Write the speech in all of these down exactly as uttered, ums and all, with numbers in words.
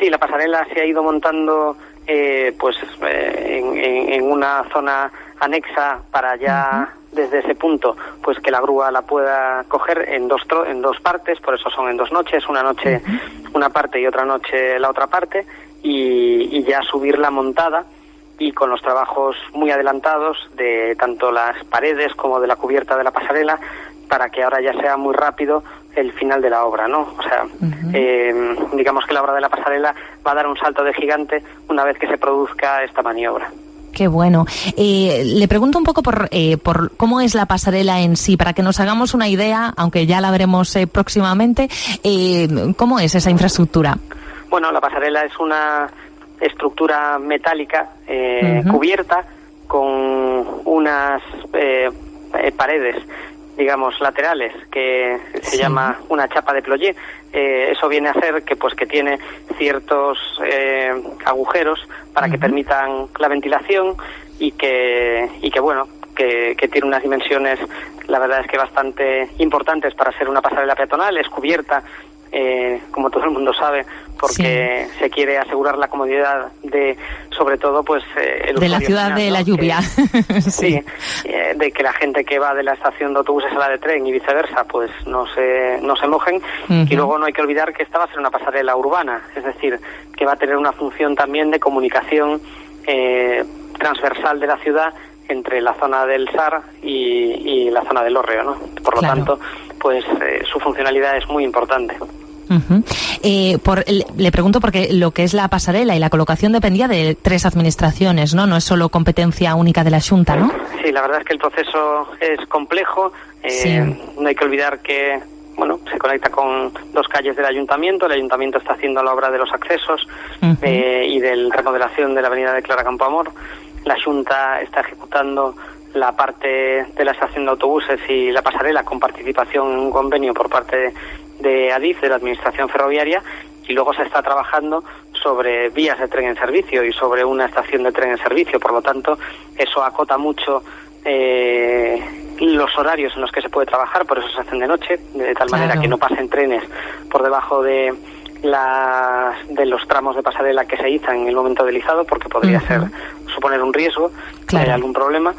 Sí, la pasarela se ha ido montando eh, pues eh, en, en, en una zona anexa para ya uh-huh. desde ese punto pues que la grúa la pueda coger en dos tro- en dos partes, por eso son en dos noches, una noche uh-huh. una parte y otra noche la otra parte, y, y ya subirla montada y con los trabajos muy adelantados de tanto las paredes como de la cubierta de la pasarela, para que ahora ya sea muy rápido el final de la obra, ¿no? O sea, uh-huh. eh, digamos que la obra de la pasarela va a dar un salto de gigante una vez que se produzca esta maniobra. Qué bueno. Eh, le pregunto un poco por, eh, por cómo es la pasarela en sí, para que nos hagamos una idea, aunque ya la veremos eh, próximamente. Eh, ¿Cómo es esa infraestructura? Bueno, la pasarela es una estructura metálica eh, uh-huh. cubierta con unas eh, eh, paredes, digamos, laterales, que se sí. llama una chapa de ployé. Eh, eso viene a ser que pues que tiene ciertos eh, agujeros para uh-huh. que permitan la ventilación y que y que bueno que, que tiene unas dimensiones, la verdad es que bastante importantes para ser una pasarela peatonal. Es cubierta, eh, como todo el mundo sabe, porque sí. se quiere asegurar la comodidad de, sobre todo, pues eh, el de la ciudad final, de ¿no? la lluvia. Que, sí, sí eh, de que la gente que va de la estación de autobuses a la de tren y viceversa, pues no se no se mojen. Uh-huh. Y luego no hay que olvidar que esta va a ser una pasarela urbana, es decir, que va a tener una función también de comunicación eh, transversal de la ciudad entre la zona del S A R y, y la zona del Hórreo, ¿no? Por lo claro. tanto, pues eh, su funcionalidad es muy importante. Uh-huh. Eh, por, le pregunto porque lo que es la pasarela y la colocación dependía de tres administraciones, ¿no? No es solo competencia única de la Xunta, ¿no? Sí, la verdad es que el proceso es complejo. Eh, sí. No hay que olvidar que, bueno, se conecta con dos calles del ayuntamiento. El ayuntamiento está haciendo la obra de los accesos uh-huh. eh, y de la remodelación de la avenida de Clara Campoamor. La Xunta está ejecutando la parte de la estación de autobuses y la pasarela con participación en un convenio por parte de, de ADIF, de la Administración Ferroviaria, y luego se está trabajando sobre vías de tren en servicio y sobre una estación de tren en servicio. Por lo tanto, eso acota mucho eh, los horarios en los que se puede trabajar, por eso se hacen de noche, de tal manera claro. que no pasen trenes por debajo de las de los tramos de pasarela que se izan en el momento del izado, porque podría uh-huh. ser suponer un riesgo, claro. eh, algún problema.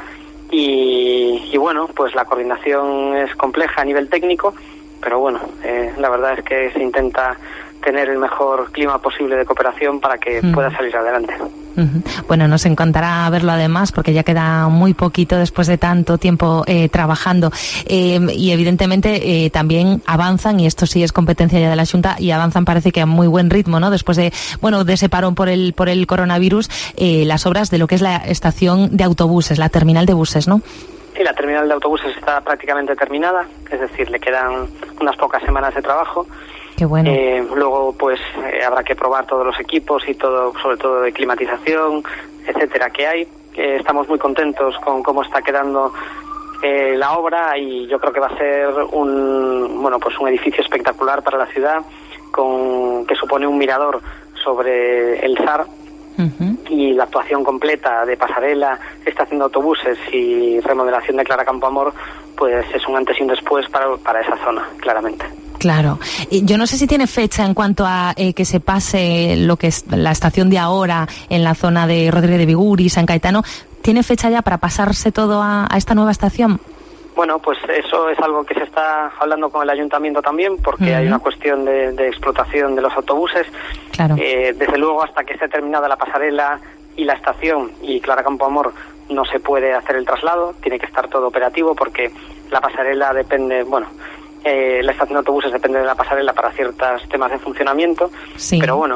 Y, y bueno, pues la coordinación es compleja a nivel técnico, pero bueno, eh, la verdad es que se intenta tener el mejor clima posible de cooperación para que uh-huh. pueda salir adelante. Uh-huh. Bueno, nos encantará verlo además, porque ya queda muy poquito después de tanto tiempo eh, trabajando. Eh, y evidentemente eh, también avanzan, y esto sí es competencia ya de la Xunta, y avanzan parece que a muy buen ritmo, ¿no? Después de, bueno, de ese parón por el, por el coronavirus, eh, las obras de lo que es la estación de autobuses, la terminal de buses, ¿no? Sí, la terminal de autobuses está prácticamente terminada, es decir, le quedan unas pocas semanas de trabajo. Qué bueno. Eh, luego, pues, eh, habrá que probar todos los equipos y todo, sobre todo de climatización, etcétera, que hay. Eh, estamos muy contentos con cómo está quedando eh, la obra, y yo creo que va a ser un, bueno, pues un edificio espectacular para la ciudad, con que supone un mirador sobre el S A R. Uh-huh. Y la actuación completa de pasarela, estación de autobuses y remodelación de Clara Campoamor, pues es un antes y un después para, para esa zona, claramente. Claro. Yo no sé si tiene fecha en cuanto a eh, que se pase lo que es la estación de ahora en la zona de Rodríguez de Biguri, San Caetano. ¿Tiene fecha ya para pasarse todo a, a esta nueva estación? Bueno, pues eso es algo que se está hablando con el ayuntamiento también, porque uh-huh. hay una cuestión de, de explotación de los autobuses. Claro. Eh, desde luego, hasta que esté terminada la pasarela y la estación y Clara Campoamor, no se puede hacer el traslado. Tiene que estar todo operativo, porque la pasarela depende, bueno, eh, la estación de autobuses depende de la pasarela para ciertos temas de funcionamiento. Sí. Pero bueno,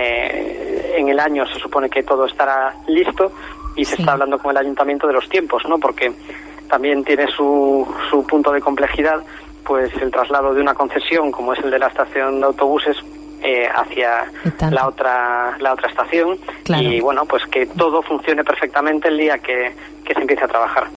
eh, en el año se supone que todo estará listo, y se sí. está hablando con el ayuntamiento de los tiempos, ¿no? Porque también tiene su, su punto de complejidad, pues el traslado de una concesión como es el de la estación de autobuses eh, hacia la otra la otra estación. Claro. Y bueno, pues que todo funcione perfectamente el día que, que se empiece a trabajar.